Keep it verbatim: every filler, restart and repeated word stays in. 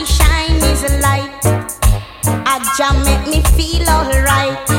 shine His light. A Jah make me feel alright.